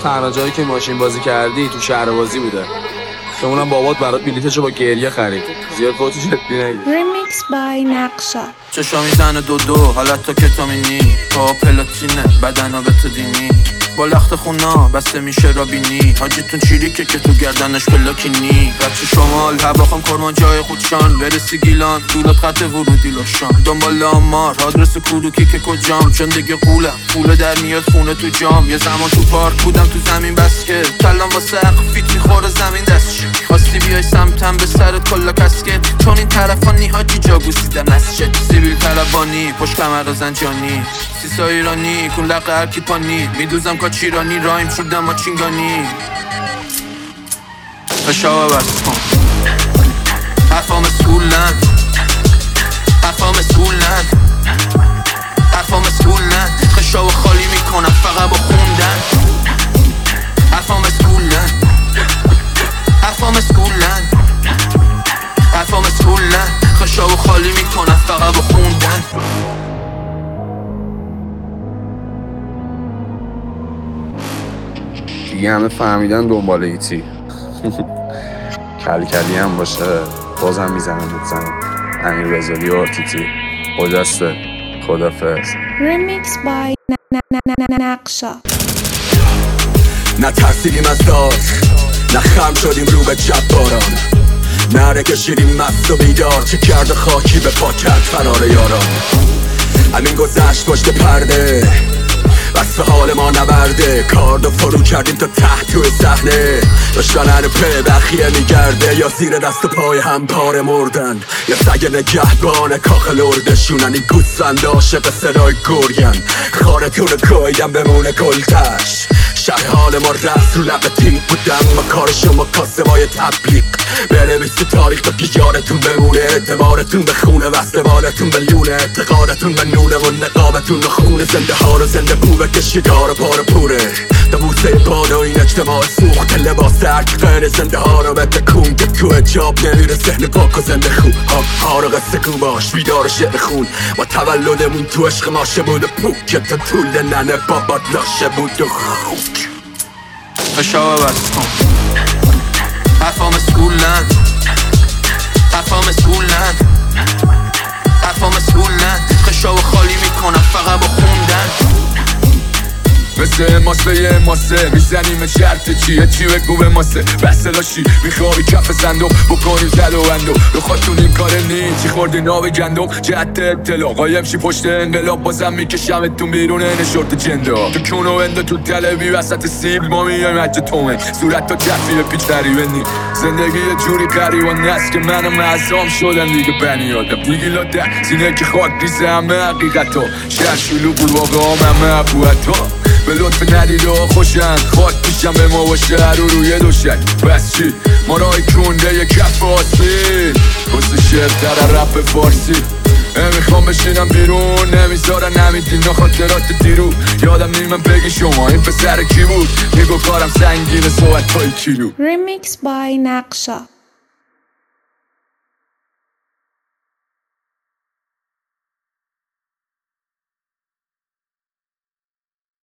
تنها جایی که ماشین بازی کردی تو شهر بازی بوده که اونم بابات برات بلیتشو با گریه خرید. زیاد خودتو جدی نگیر. Remix by نقشا. چشا میزنه دو حالت تا کتامینی پا پلاتینه بدنا به تو دینی با لخت خونا بسته میشه رابینی حاجیتون چیریکه که تو گردنش پلاکینی بچه شمال هواخم کرمان جای خودشان برسی گیلان دولت خط ورودی لاشان دنبال آمار آدرس کلوکی که کجام چون دیگه قوله در میاد خونه تو جام یه زمان تو پارک بودم تو زمین بسکت کلم با سقف فیت میخوره زمین دستش خواستی بیای سمتم به سرت کلا کسکت چون این طرفانی حاجی جاگوسی در نسشت سیبیل طلبانی پشت کمر زنجانی سیسا ایرانی کن لقه هرکی پانی میدوزم کاچیرانی رایم شدم ما چینگانی فشاوه بست کن حرفا مسئولن حرفا مسئولن حرفا مسئولن خشاوه خالی میکنم فقط با خوندن حرفا مسئولن حرفا مسئولن حرفا مسئولن خشاوه خالی میکنم فقط با خوندن دیگه همه فهمیدن دنبال ایتی. کلکلی هم باشه بازم میزنم بزنم. امیر رزالی و آرتیتی خجسته خدافظ. Remix by نقشا. نه ترسیدیم از داد نه خم شدیم رو به جباران نره کشیدیم مست و بیدار چه کرده خاکی به پا کرد فرار یاران همین گذشت پشت پرده بس حال ما نبرده کاردو فرو کردیم تا تحت توی صحنه داشتن هنو په بخیه میگرده یا زیر دست و پای هم پاره مردن یا سگ نگهبان کاخ لردشونن این گوسفند عاشق صدای گرگن خارتون گویدم بمونه گلتش شرح حال ما رفت رو لب تیم بودم ما کار شما کاسبای تبلیغ بنویسی تاریخ تا که یادتون بمونه اعتبارتون به خونه و استبالتون به لونه اعتقادتون به نونه و نقابتون به خونه زنده ها رو زنده بو بکشی دار و پار پوره تا بوسه بالا این اجتماع سوخت لباس هرک غیر زنده ها رو به تکون که تو اجاب نمیره ذهن پاک و زنده خون ها رو قصه کن باش بیدار شعر خون ما تولدمون تو عشق ماشه بود و پوک تا طول ننه بابات لاشه بود و خوک فشاوه بست کن حرفا مسئولن حرفا مسئولن حرفا مسئولن خشاوه خالی میکنم فقط با خوندن مثل ماسه یه ماسه میزنیم شرط چیه چی بگو به ماسه بسته لاشی میخوابی کف صندوق بکنیم زد و اندو رو خودتون این کار نی چی خوردی ناوی گندم جهت ابتلا قایم شی پشت انقلاب بازم میکشمتون بیرون این شورت جندا تو کونو انده تو تلوی وسط سیبل ما میایم حج تومه صورت تا جفی پیچ تریبنی زندگی یه جوری قریبان است که منم معظام شدم دیگه بنی آدم دیگه لاده سینه که خاک ریزه همه حقیقتا شهر شلو بود واقعا همه ابوحتا به لطف ندیده ها خوشن خاک پیشم به ما و شهر و روی دوشک بس چی ما رای کنده یه کف آسیل کسی شرطر رپ فارسی نمیخوام بشینم بیرون نمیذارن نمیدین خاطرات دیرو یادم نیمم بگی شما این پسر کی بود میگو کارم سنگینه صحبت های کیلو Remix by نقشا.